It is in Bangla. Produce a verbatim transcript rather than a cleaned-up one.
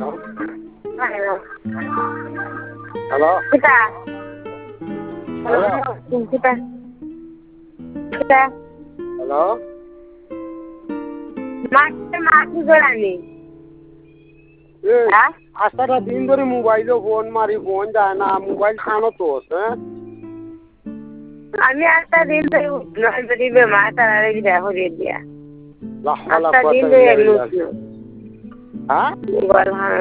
হ্যালো হ্যালো কিতা হ্যালো কিতা কিতা হ্যালো মাকে মাকে জড়ানি এই হ্যাঁ আজটা দিন ধরে মোবাইলে ফোন মারি ফোন যায় না মোবাইল খানো তো হ্যাঁ আমি আটটা দিন ধরে নয় যদি বেমার তারা দেখো দিয়ে দিয়া লাহ লাহ আটটা দিন কথা ধরে ইল্লা এমনি বিল্লাহ উঠলো হ্যাঁ মোবাইল